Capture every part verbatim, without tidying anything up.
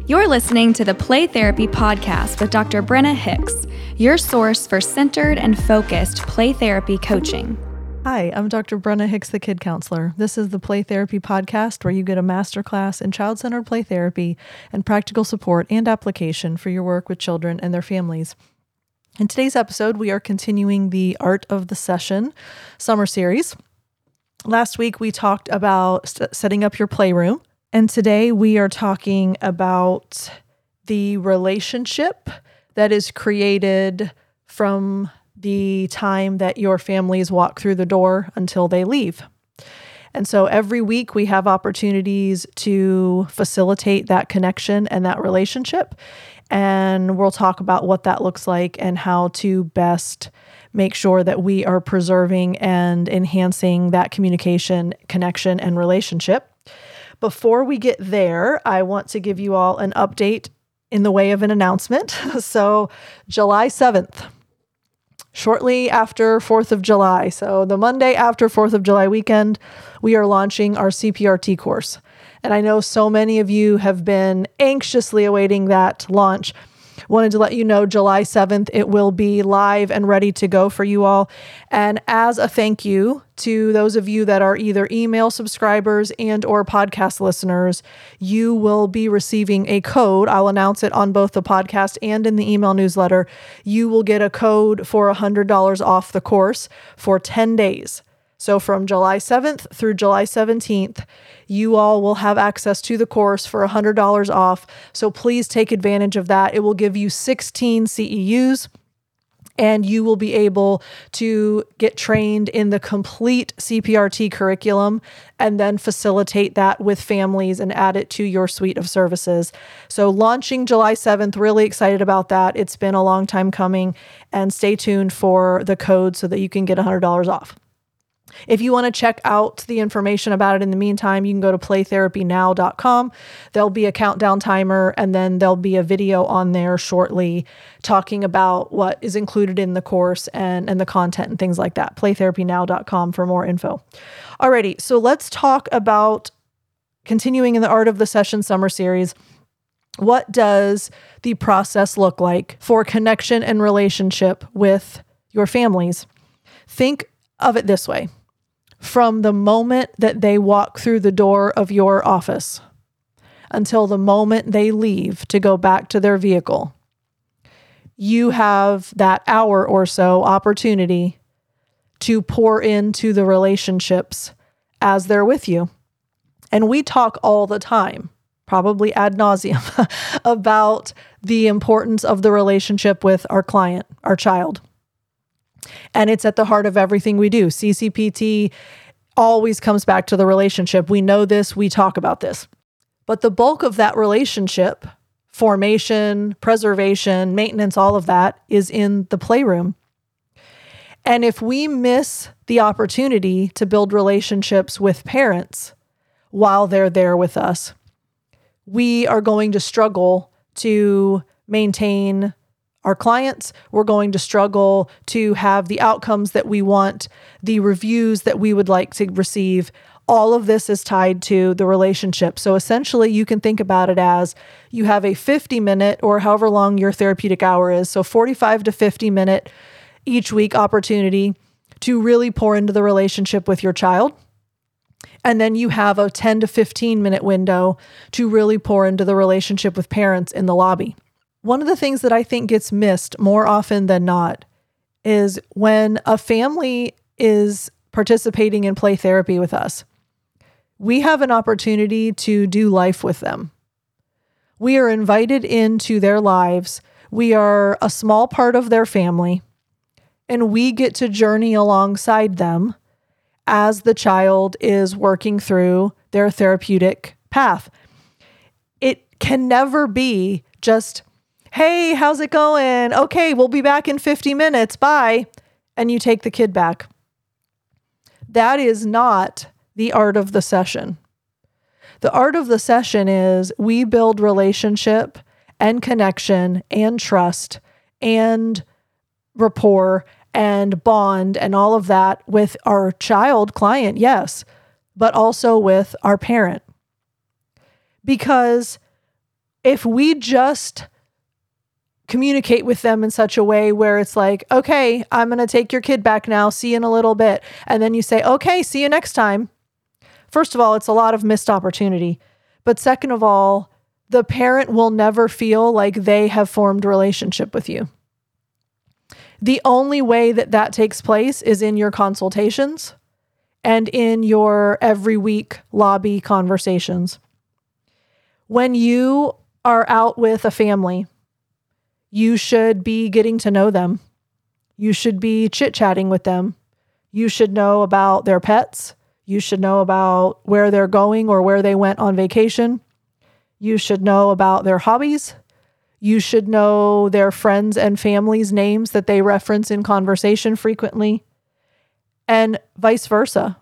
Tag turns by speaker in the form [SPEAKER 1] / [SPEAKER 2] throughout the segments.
[SPEAKER 1] You're listening to the Play Therapy Podcast with Doctor Brenna Hicks, your source for centered and focused play therapy coaching.
[SPEAKER 2] Hi, I'm Doctor Brenna Hicks, the Kid Counselor. This is the Play Therapy Podcast where you get a masterclass in child-centered play therapy and practical support and application for your work with children and their families. In today's episode, we are continuing the Art of the Session summer series. Last week, we talked about st- setting up your playroom. And today we are talking about the relationship that is created from the time that your families walk through the door until they leave. And so every week we have opportunities to facilitate that connection and that relationship. And we'll talk about what that looks like and how to best make sure that we are preserving and enhancing that communication, connection, and relationship. Before we get there, I want to give you all an update in the way of an announcement. So July seventh, shortly after fourth of July, so the Monday after fourth of July weekend, we are launching our C P R T course. And I know so many of you have been anxiously awaiting that launch. Wanted to let you know July seventh, it will be live and ready to go for you all. And as a thank you to those of you that are either email subscribers and or podcast listeners, you will be receiving a code. I'll announce it on both the podcast and in the email newsletter. You will get a code for one hundred dollars off the course for ten days. So from July seventh through July seventeenth, you all will have access to the course for one hundred dollars off. So please take advantage of that. It will give you sixteen C E Us, and you will be able to get trained in the complete C P R T curriculum and then facilitate that with families and add it to your suite of services. So launching July seventh, really excited about that. It's been a long time coming, and stay tuned for the code so that you can get one hundred dollars off. If you want to check out the information about it in the meantime, you can go to play therapy now dot com. There'll be a countdown timer, and then there'll be a video on there shortly talking about what is included in the course and, and the content and things like that. play therapy now dot com for more info. Alrighty, so let's talk about continuing in the Art of the Session summer series. What does the process look like for connection and relationship with your families? Think of it this way. From the moment that they walk through the door of your office until the moment they leave to go back to their vehicle, you have that hour or so opportunity to pour into the relationships as they're with you. And we talk all the time, probably ad nauseum, about the importance of the relationship with our client, our child. And it's at the heart of everything we do. C C P T always comes back to the relationship. We know this, we talk about this. But the bulk of that relationship, formation, preservation, maintenance, all of that is in the playroom. And if we miss the opportunity to build relationships with parents while they're there with us, we are going to struggle to maintain our clients. We're going to struggle to have the outcomes that we want, the reviews that we would like to receive. All of this is tied to the relationship. So essentially, you can think about it as you have a fifty minute or however long your therapeutic hour is. So forty-five to fifty minute each week opportunity to really pour into the relationship with your child. And then you have a ten to fifteen minute window to really pour into the relationship with parents in the lobby. One of the things that I think gets missed more often than not is when a family is participating in play therapy with us, we have an opportunity to do life with them. We are invited into their lives. We are a small part of their family, and we get to journey alongside them as the child is working through their therapeutic path. It can never be just, hey, how's it going? Okay, we'll be back in fifty minutes. Bye. And you take the kid back. That is not the art of the session. The art of the session is we build relationship and connection and trust and rapport and bond and all of that with our child client, yes, but also with our parent. Because if we just communicate with them in such a way where it's like, okay, I'm going to take your kid back now. See you in a little bit. And then you say, okay, see you next time. First of all, it's a lot of missed opportunity. But second of all, the parent will never feel like they have formed a relationship with you. The only way that that takes place is in your consultations and in your every week lobby conversations. When you are out with a family, you should be getting to know them. You should be chit-chatting with them. You should know about their pets. You should know about where they're going or where they went on vacation. You should know about their hobbies. You should know their friends' and families' names that they reference in conversation frequently, and vice versa.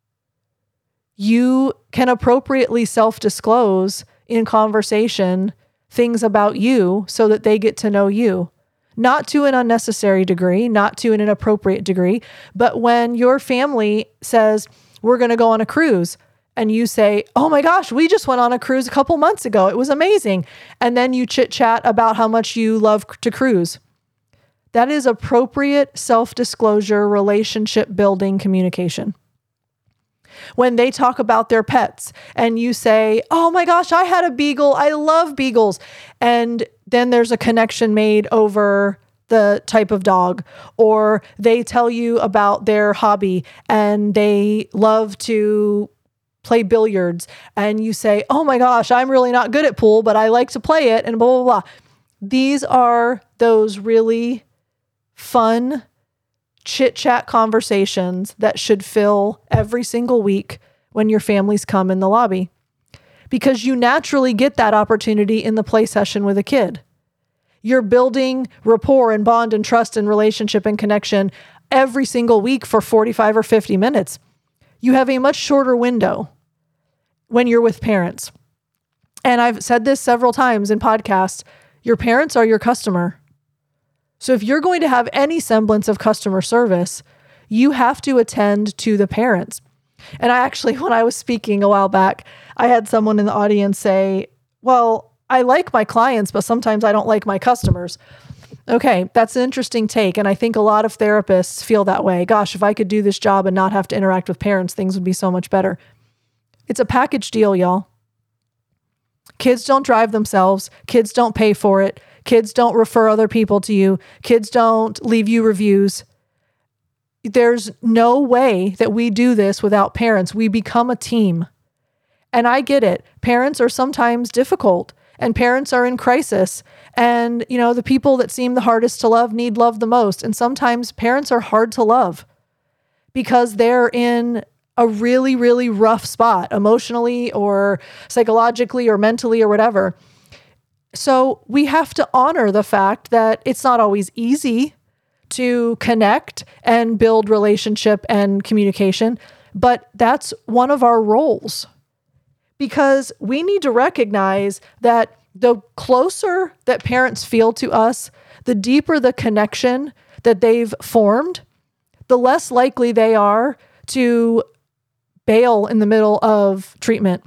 [SPEAKER 2] You can appropriately self-disclose in conversation things about you so that they get to know you, not to an unnecessary degree, not to an inappropriate degree, but when your family says, we're going to go on a cruise, and you say, oh my gosh, we just went on a cruise a couple months ago. It was amazing. And then you chit chat about how much you love to cruise. That is appropriate self-disclosure, relationship building communication. When they talk about their pets and you say, oh my gosh, I had a beagle. I love beagles. And then there's a connection made over the type of dog, or they tell you about their hobby and they love to play billiards. And you say, oh my gosh, I'm really not good at pool, but I like to play it, and blah, blah, blah. These are those really fun chit-chat conversations that should fill every single week when your families come in the lobby, because you naturally get that opportunity in the play session with a kid. You're building rapport and bond and trust and relationship and connection every single week for forty-five or fifty minutes. You have a much shorter window when you're with parents. And I've said this several times in podcasts, your parents are your customer. So if you're going to have any semblance of customer service, you have to attend to the parents. And I actually, when I was speaking a while back, I had someone in the audience say, well, I like my clients, but sometimes I don't like my customers. Okay, that's an interesting take. And I think a lot of therapists feel that way. Gosh, if I could do this job and not have to interact with parents, things would be so much better. It's a package deal, y'all. Kids don't drive themselves. Kids don't pay for it. Kids don't refer other people to you. Kids don't leave you reviews. There's no way that we do this without parents. We become a team. And I get it. Parents are sometimes difficult, and parents are in crisis. And, you know, the people that seem the hardest to love need love the most. And sometimes parents are hard to love because they're in a really, really rough spot emotionally or psychologically or mentally or whatever. So we have to honor the fact that it's not always easy to connect and build relationship and communication, but that's one of our roles, because we need to recognize that the closer that parents feel to us, the deeper the connection that they've formed, the less likely they are to bail in the middle of treatment.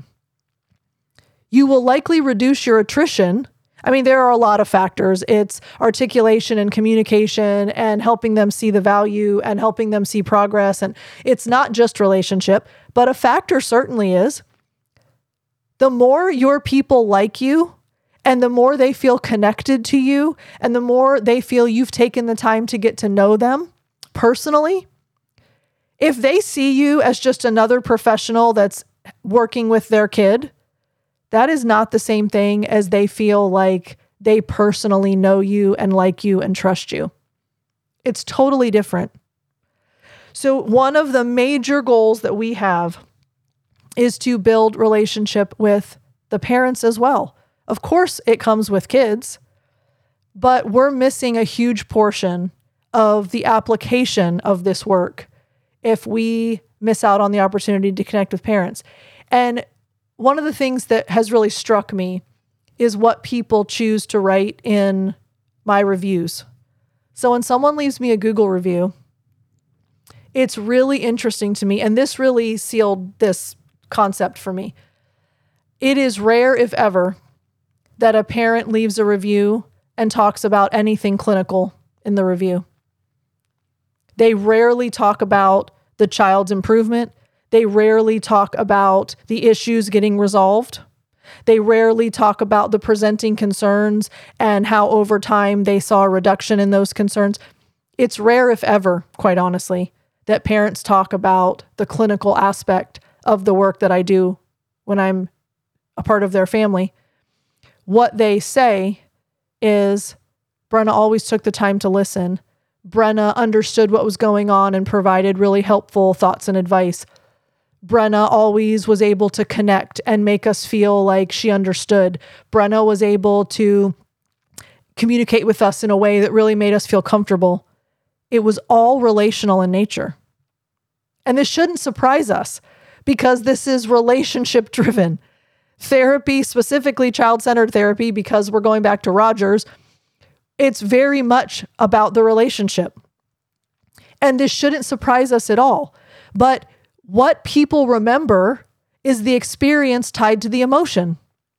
[SPEAKER 2] You will likely reduce your attrition. I mean, there are a lot of factors. It's articulation and communication and helping them see the value and helping them see progress. And it's not just relationship, but a factor certainly is. The more your people like you and the more they feel connected to you and the more they feel you've taken the time to get to know them personally, if they see you as just another professional that's working with their kid, that is not the same thing as they feel like they personally know you and like you and trust you. It's totally different. So one of the major goals that we have is to build relationship with the parents as well. Of course, it comes with kids, but we're missing a huge portion of the application of this work if we miss out on the opportunity to connect with parents. And one of the things that has really struck me is what people choose to write in my reviews. So when someone leaves me a Google review, it's really interesting to me, and this really sealed this concept for me. It is rare, if ever, that a parent leaves a review and talks about anything clinical in the review. They rarely talk about the child's improvement. They rarely talk about the issues getting resolved. They rarely talk about the presenting concerns and how over time they saw a reduction in those concerns. It's rare, if ever, quite honestly, that parents talk about the clinical aspect of the work that I do when I'm a part of their family. What they say is, Brenna always took the time to listen. Brenna understood what was going on and provided really helpful thoughts and advice. Brenna always was able to connect and make us feel like she understood. Brenna was able to communicate with us in a way that really made us feel comfortable. It was all relational in nature. And this shouldn't surprise us because this is relationship driven. Therapy, specifically child-centered therapy, because we're going back to Rogers, it's very much about the relationship. And this shouldn't surprise us at all. But what people remember is the experience tied to the emotion.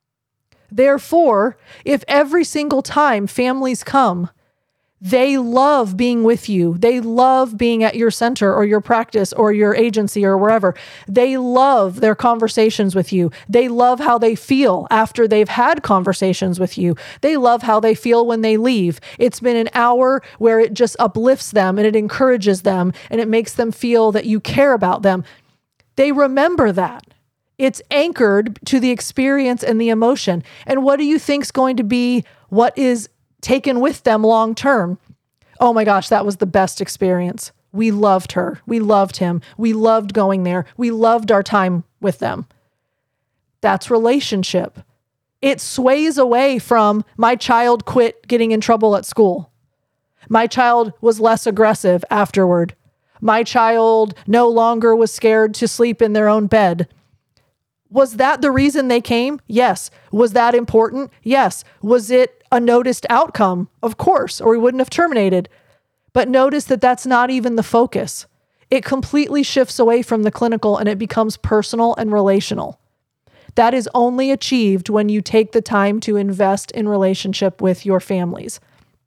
[SPEAKER 2] Therefore, if every single time families come, they love being with you, they love being at your center or your practice or your agency or wherever, they love their conversations with you, they love how they feel after they've had conversations with you, they love how they feel when they leave. It's been an hour where it just uplifts them and it encourages them and it makes them feel that you care about them. They remember that. It's anchored to the experience and the emotion. And what do you think is going to be what is taken with them long term? Oh my gosh, that was the best experience. We loved her. We loved him. We loved going there. We loved our time with them. That's relationship. It sways away from my child quit getting in trouble at school. My child was less aggressive afterward. My child no longer was scared to sleep in their own bed. Was that the reason they came? Yes. Was that important? Yes. Was it a noticed outcome? Of course, or we wouldn't have terminated. But notice that that's not even the focus. It completely shifts away from the clinical and it becomes personal and relational. That is only achieved when you take the time to invest in relationship with your families.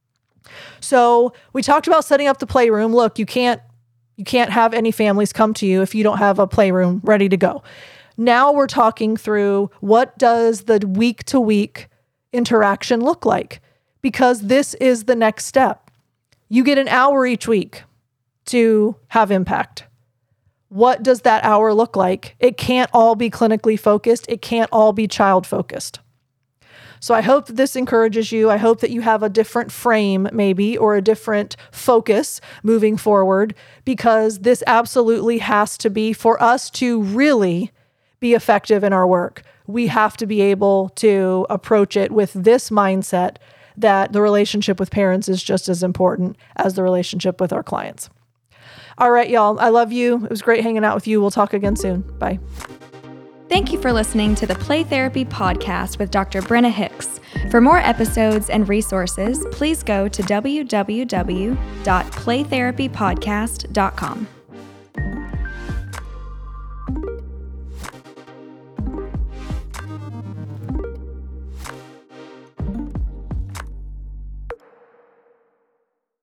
[SPEAKER 2] So we talked about setting up the playroom. Look, you can't You can't have any families come to you if you don't have a playroom ready to go. Now we're talking through what does the week-to-week interaction look like? Because this is the next step. You get an hour each week to have impact. What does that hour look like? It can't all be clinically focused. It can't all be child focused. So I hope that this encourages you. I hope that you have a different frame maybe or a different focus moving forward, because this absolutely has to be, for us to really be effective in our work, we have to be able to approach it with this mindset that the relationship with parents is just as important as the relationship with our clients. All right, y'all. I love you. It was great hanging out with you. We'll talk again soon. Bye.
[SPEAKER 1] Thank you for listening to the Play Therapy Podcast with Doctor Brenna Hicks. For more episodes and resources, please go to w w w dot play therapy podcast dot com.